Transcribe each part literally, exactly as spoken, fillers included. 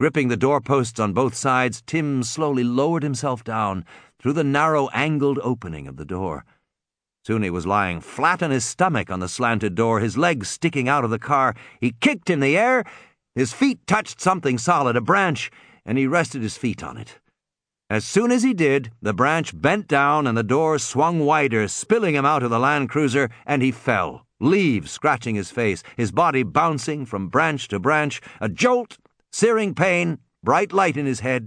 Gripping the doorposts on both sides, Tim slowly lowered himself down through the narrow angled opening of the door. Soon he was lying flat on his stomach on the slanted door, his legs sticking out of the car. He kicked in the air, his feet touched something solid, a branch, and he rested his feet on it. As soon as he did, the branch bent down and the door swung wider, spilling him out of the Land Cruiser, and he fell, leaves scratching his face, his body bouncing from branch to branch, a jolt, searing pain, bright light in his head.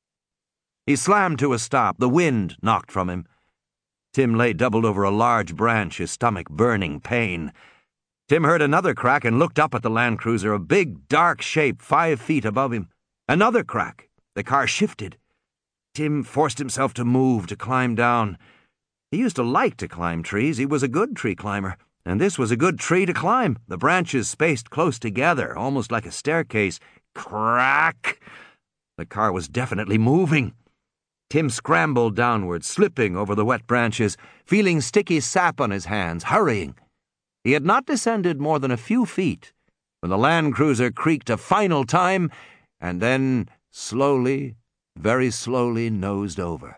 He slammed to a stop, the wind knocked from him. Tim lay doubled over a large branch, his stomach burning pain. Tim heard another crack and looked up at the Land Cruiser, a big, dark shape five feet above him. Another crack. The car shifted. Tim forced himself to move, to climb down. He used to like to climb trees. He was a good tree climber, and this was a good tree to climb, the branches spaced close together, almost like a staircase. Crack! The car was definitely moving. Tim scrambled downward, slipping over the wet branches, feeling sticky sap on his hands, hurrying. He had not descended more than a few feet when the Land Cruiser creaked a final time and then slowly, very slowly nosed over.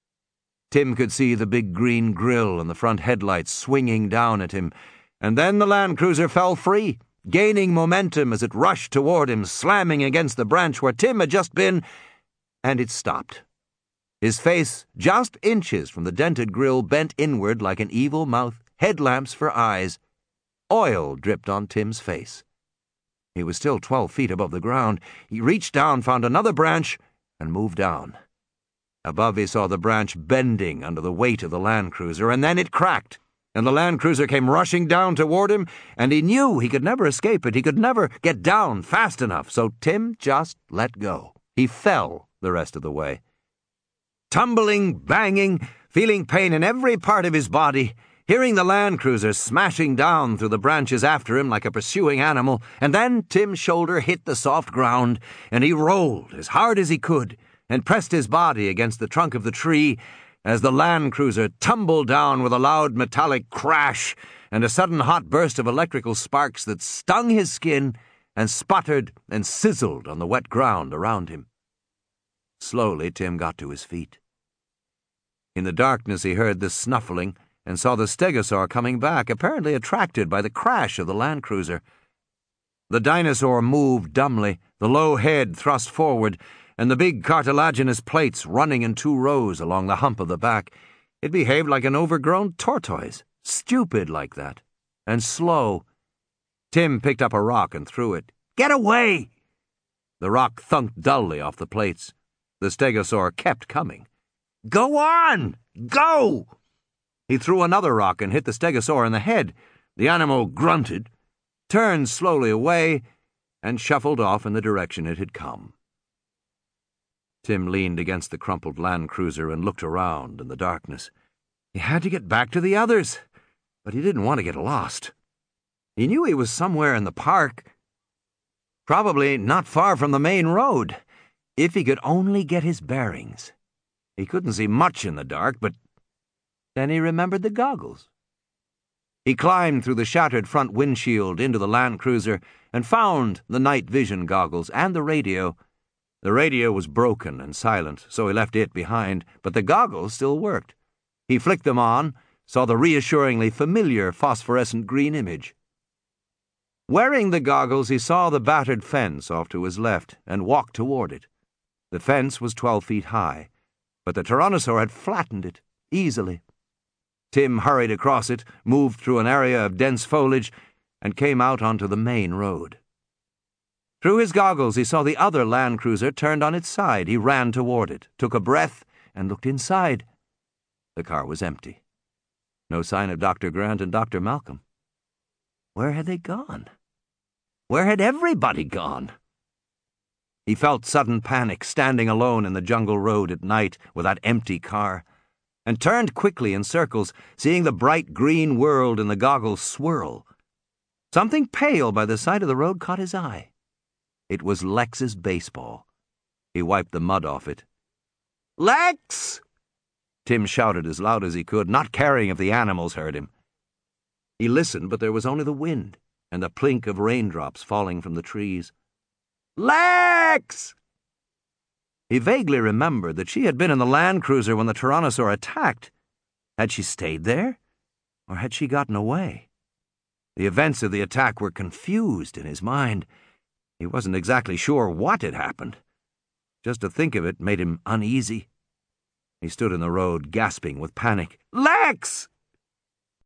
Tim could see the big green grill and the front headlights swinging down at him, and then the Land Cruiser fell free, gaining momentum as it rushed toward him, slamming against the branch where Tim had just been, and it stopped. His face, just inches from the dented grill, bent inward like an evil mouth, headlamps for eyes. Oil dripped on Tim's face. He was still twelve feet above the ground. He reached down, found another branch, and moved down. Above he saw the branch bending under the weight of the Land Cruiser, and then it cracked, and the Land Cruiser came rushing down toward him, and he knew he could never escape it. He could never get down fast enough, so Tim just let go. He fell the rest of the way. Tumbling, banging, feeling pain in every part of his body, hearing the Land Cruiser smashing down through the branches after him like a pursuing animal, and then Tim's shoulder hit the soft ground, and he rolled as hard as he could and pressed his body against the trunk of the tree as the Land Cruiser tumbled down with a loud metallic crash and a sudden hot burst of electrical sparks that stung his skin and sputtered and sizzled on the wet ground around him. Slowly, Tim got to his feet. In the darkness, he heard the snuffling and saw the stegosaur coming back, apparently attracted by the crash of the Land Cruiser. The dinosaur moved dumbly, the low head thrust forward, and the big cartilaginous plates running in two rows along the hump of the back. It behaved like an overgrown tortoise, stupid like that, and slow. Tim picked up a rock and threw it. "Get away!" The rock thunked dully off the plates. The stegosaur kept coming. "Go on! Go!" He threw another rock and hit the stegosaur in the head. The animal grunted, turned slowly away, and shuffled off in the direction it had come. Tim leaned against the crumpled Land Cruiser and looked around in the darkness. He had to get back to the others, but he didn't want to get lost. He knew he was somewhere in the park, probably not far from the main road, if he could only get his bearings. He couldn't see much in the dark, but then he remembered the goggles. He climbed through the shattered front windshield into the Land Cruiser and found the night vision goggles and the radio. The radio was broken and silent, so he left it behind, but the goggles still worked. He flicked them on, saw the reassuringly familiar phosphorescent green image. Wearing the goggles, he saw the battered fence off to his left and walked toward it. The fence was twelve feet high, but the Tyrannosaur had flattened it easily. Tim hurried across it, moved through an area of dense foliage, and came out onto the main road. Through his goggles, he saw the other Land Cruiser turned on its side. He ran toward it, took a breath, and looked inside. The car was empty. No sign of Doctor Grant and Doctor Malcolm. Where had they gone? Where had everybody gone? He felt sudden panic, standing alone in the jungle road at night with that empty car, and turned quickly in circles, seeing the bright green world in the goggles swirl. Something pale by the side of the road caught his eye. It was Lex's baseball. He wiped the mud off it. "Lex!" Tim shouted as loud as he could, not caring if the animals heard him. He listened, but there was only the wind and the plink of raindrops falling from the trees. "Lex!" He vaguely remembered that she had been in the Land Cruiser when the Tyrannosaur attacked. Had she stayed there? Or had she gotten away? The events of the attack were confused in his mind. He wasn't exactly sure what had happened. Just to think of it made him uneasy. He stood in the road, gasping with panic. "Lex!"